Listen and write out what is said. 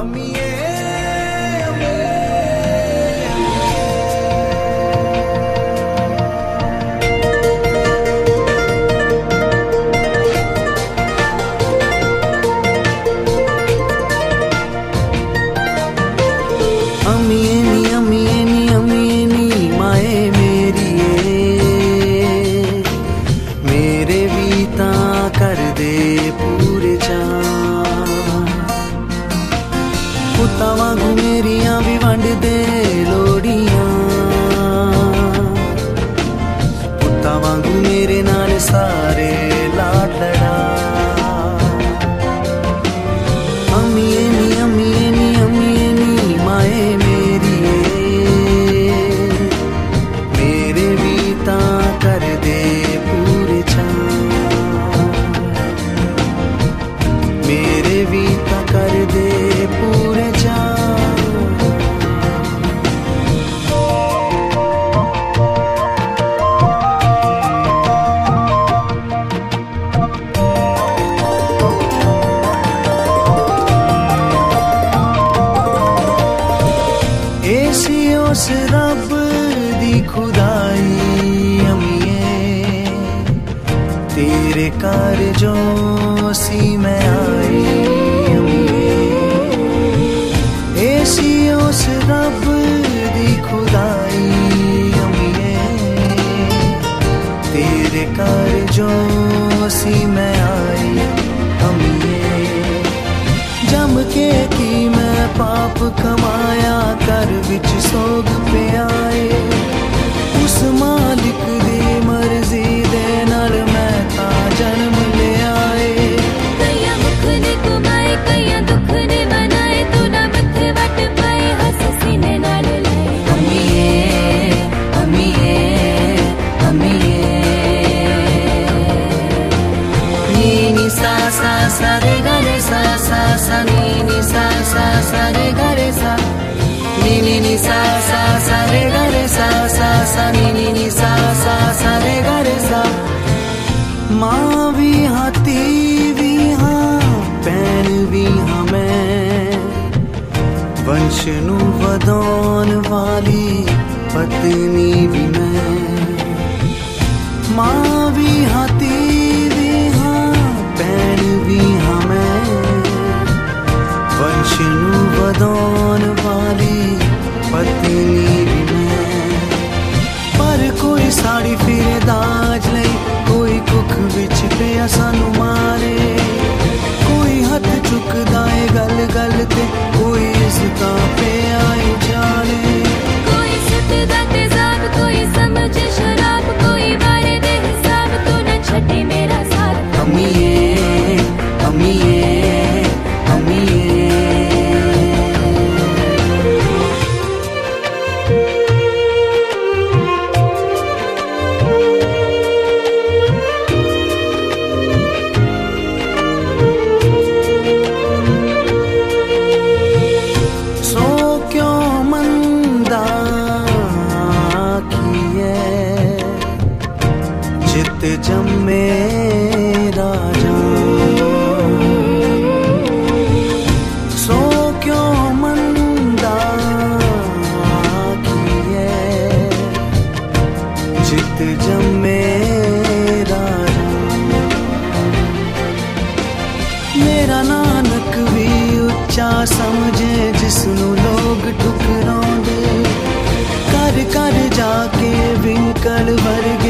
अम्मीए पुत्तां वांगू मेरियां भी वंड दे लोड़ियां, पुत्तां वांगू मेरे नाल सारे लाड लड़ा। अम्मीए नी माए मेरिए, मेरे भी तां कर दे पूरे चां, मेरे भी तां कर दे पूरे चां। ऐसी उस रब दी खुदाई अम्मीए, तेरे घर जो सी मैं आई अम्मीए। ऐसी उस रब दी खुदाई अम्मीए, तेरे घर जो सी मैं आई अम्मीए। जम के की मैं पाप कमाया, कर विच सोग पे आए, उस मालिक दी मर्जी दे नाल मैं ता जन्म ले आए। कईयां मुख ने कुमाए, कईयां दुख ने मनाए, तू ना मथे वट पाए, हस सीने नाल लाए। अम्मीए अम्मीए अम्मीए, नी नी सा सा सा रे गा रे सा सा सा, नी नी सा सा सा रे गा रे सा, नी नी नी सा सा सा रे गा रे सा सा सा, नी नी नी सा सा सा रे गा रे सा। माँ भी हाँ धी भी हाँ भैन भी हाँ मैं, वंश नू वधाउण वाली पत्नी भी मैं। माँ भी हाँ धी भी हाँ भैन भी हाँ मैं, वंश नू वधाउण वाली पत्नी भी मैं। पर कोई साड़ी फिरे दाज लई, कोई कुख विच पिया सानू मारे, कोई हथ चुकदा है गल गल ते, कोई इसदा पे आई जाने। कोई सुतदा तेजाब, कोई समझे शराब, कोई बारे दे हिसाब, तू न छड्डे मेरा साथ। अम्मीए अम्मीए अम्मीए, सो क्यों मंदा किए, चित जम्मे राजा। सो क्यों मंदा किए, चित जम्मे राजा। मेरा नानक भी उच्चा समझे, जिसनू लोग ठुकराउंदे, कर कर जाके विंकल वर्ग